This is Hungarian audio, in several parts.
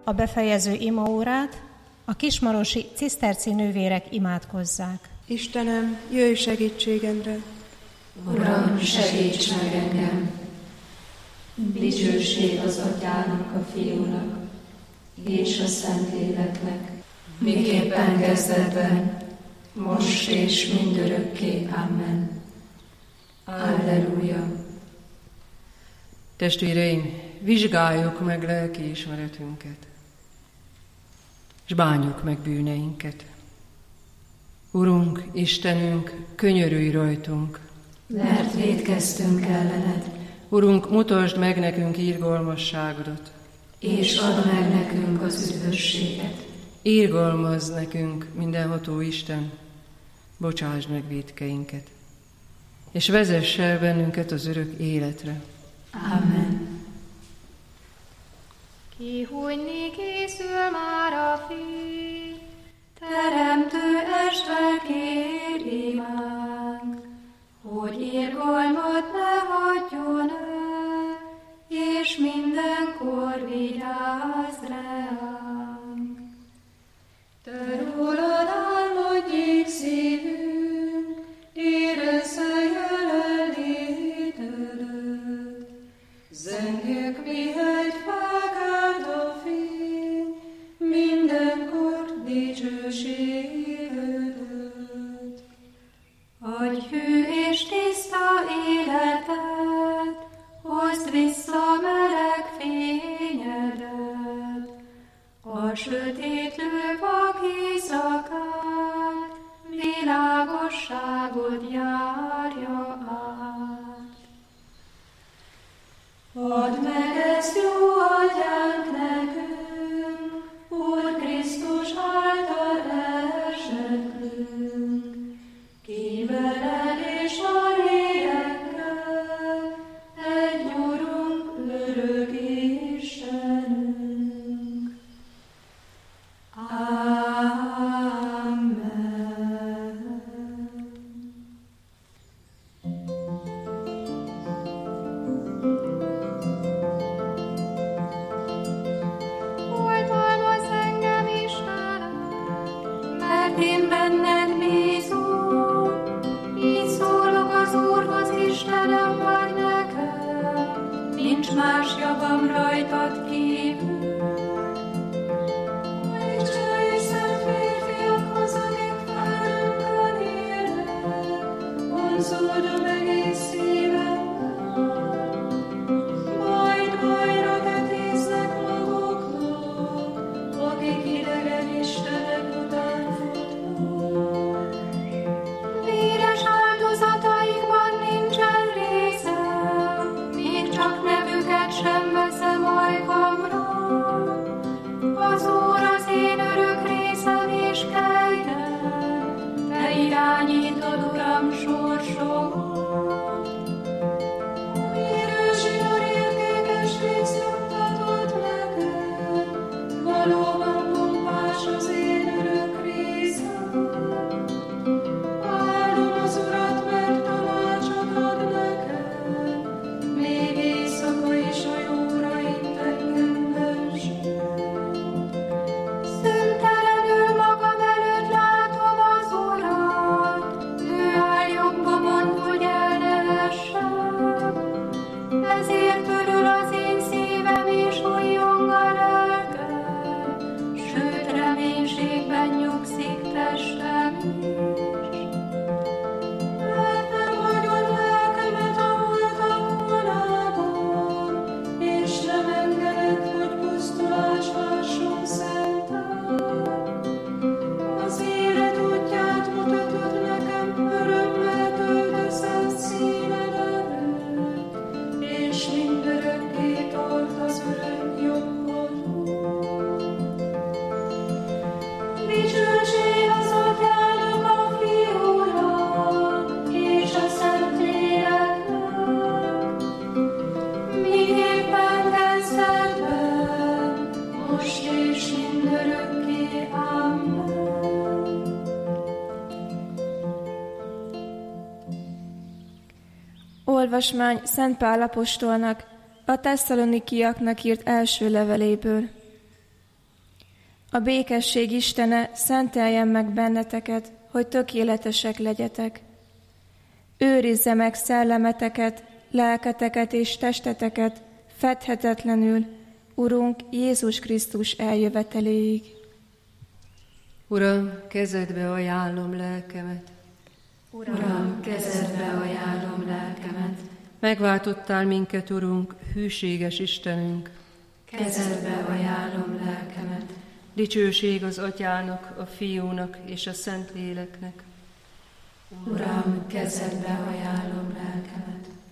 A befejező imaórát a kismarosi ciszterci nővérek imádkozzák. Istenem, jöjj segítségemre! Uram, segíts meg engem! Dicsőség az Atyának, a Fiúnak és a Szentléleknek, miképpen kezdetben, most és mindörökké. Amen. Alleluja! Testvéreim, vizsgáljuk meg lelkiismeretünket, és bánjuk meg bűneinket. Urunk, Istenünk, könyörülj rajtunk, mert vétkeztünk ellened. Urunk, mutasd meg nekünk irgalmasságodat, és add meg nekünk az üdvösséget. Irgalmazz nekünk, mindenható Isten, bocsásd meg vétkeinket, és vezess el bennünket az örök életre. Amen. Kihújni készül már a fény, Teremtő estvel kér imánk, hogy irgalmat ne hagyjon el, és mindenkor vigyázz ránk. Te rólad álmodjék szívünk, érezze jelenlétedet. Zengjük, mihegy felkelt a fény, mindenkor dicsőségedet. Adj hű és tiszta életet, hozd vissza meleg fényedet, a sötétlő vak éjszakát, világosságot járja át. Add meg ezt, jó Atyánk, nekünk, Úr Krisztus által esettünk, ki veled és a lélekkel, egy Urunk, örök Istenünk. Amen. oltalmazz engem, Istenem, Mert én benned bízom, így szólok az Úrhoz, Istenem vagy nekem, nincs más javam rajtad kívül. Isten és szent férfiakhoz, akik felünkön élnek, vonzódom egész szívemmel, majd bajra tetéznek maguknak, akik idegen istenek után futnak. Véres áldozataikban nincsen részem, még csak nevüket sem veszem ajkamra. Az Úr az én örök részem és kegyem, te irányítod, Uram, sorsomat. Érő zsinór értékes rész juttatod nekem, valóban pompás az én örök részem. Áldom az Urat, mert tanácsot ad nekem, még éjszaka is a jóra itt engem vezet. Szüntelenül magam előtt látom az Urat, ő áll jobbomon, hogy el ne essem. Ezért örül az én szívem és újjong a lelkem, sőt reménységben nyugszik testem is. Mert nem hagyod lelkemet a holtak vonában, és nem engeded, hogy pusztulás hasson szentel. Az élet útját mutatod nekem, örömmel töltözem színed előtt, és mindörökké tart az örök jobbodon. Dicsőség az Atyának, a Fiúnak és a Szentléleknek, miképpen kezdetben, most és mindörökké. Amen. Olvasmány Szent Pál apostolnak a Tesszalonikiaknak írt első leveléből. A békesség Istene szenteljen meg benneteket, hogy tökéletesek legyetek. Őrizze meg szellemeteket, lelketeket és testeteket fedhetetlenül, Urunk Jézus Krisztus eljöveteléig. Uram, kezedbe ajánlom lelkemet. Uram, kezedbe ajánlom lelkemet. Megváltottál minket, Urunk, hűséges Istenünk. Kezedbe ajánlom lelkemet. Dicsőség az Atyának, a Fiúnak és a Szentléleknek. Uram, kezedbe ajánlom lelkemet.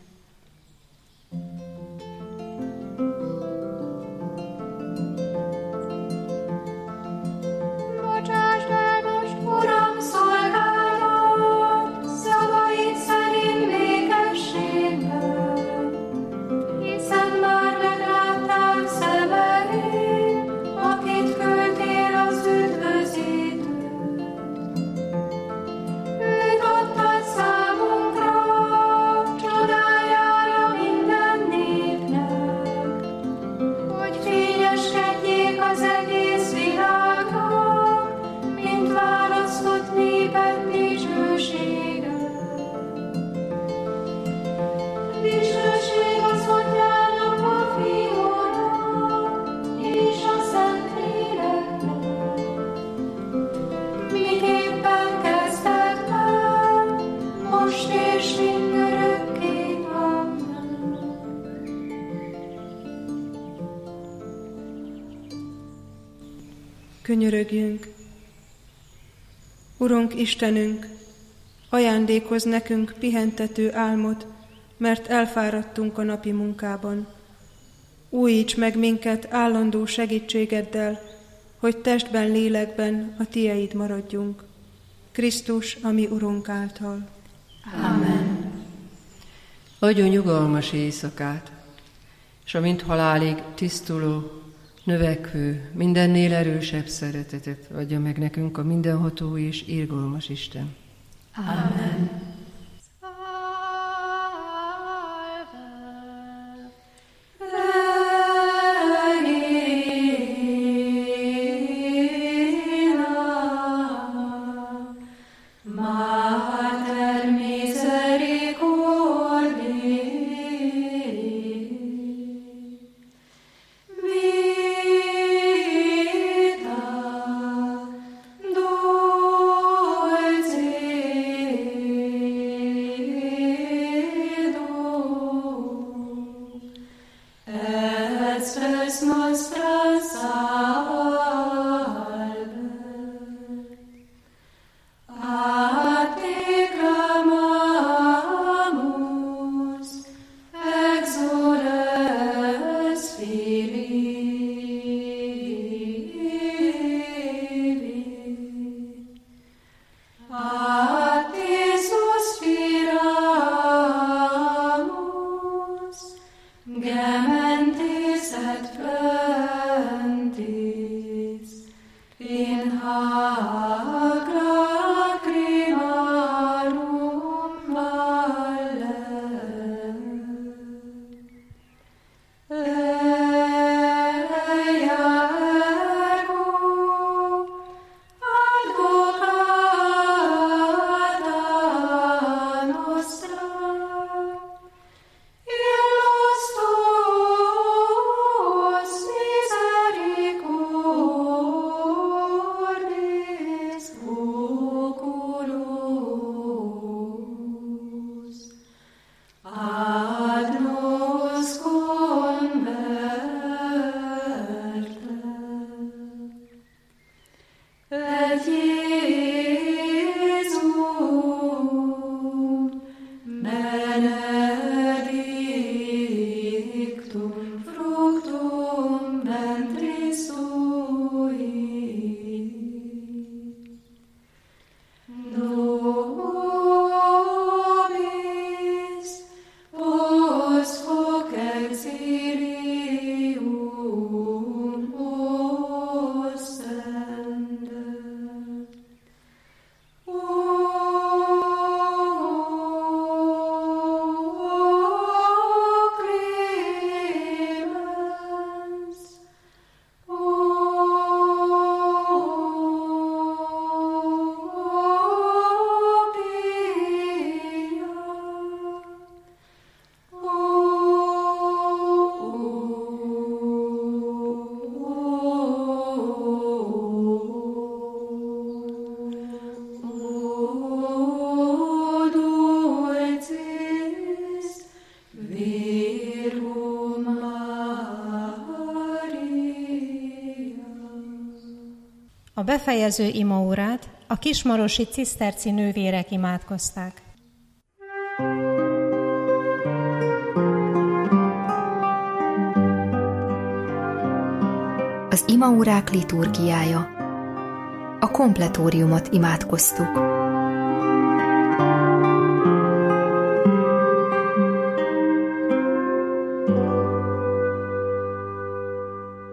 Bocsásd el most, Uram, szolgálat, szavaid szerint békességben, hiszen már megláttál szemeid, akit küldtél az üdvözítőt. Őt adtad számunkra, csodájára minden népnek, hogy fényeskedjék az egész világnak, mint választott néped dicsősége. Dicsőség az Atyának, a Fiúnak és a Szentléleknek, miképpen kezdetben, most és mindörökké. Amen. Könyörögjünk! Urunk Istenünk, ajándékozz nekünk pihentető álmot, mert elfáradtunk a napi munkában. Újíts meg minket állandó segítségeddel, hogy testben, lélekben a Tieid maradjunk. Krisztus, a mi Urunk által. Amen. Adjon nyugalmas éjszakát, és a mint halálig tisztuló, növekvő, mindennél erősebb szeretetet adja meg nekünk a mindenható és irgalmas Isten. Amen. Mater misericordiae, vita dulcedo, et spes nostra salve. A te clamamus, exores Filii. A te suspiramus, gementes et plentis, in hac lacrimarum valle. Eia ergo advocata nostra, illos tuos misericordis oculos, ad nos converte. Et Iesum benedictum fructum ventris sui. Nobis post hoc exilium ostende. O clemens, A befejező imaórát a kismarosi ciszterci nővérek imádkozták. Az imaórák liturgiája. A kompletóriumot imádkoztuk.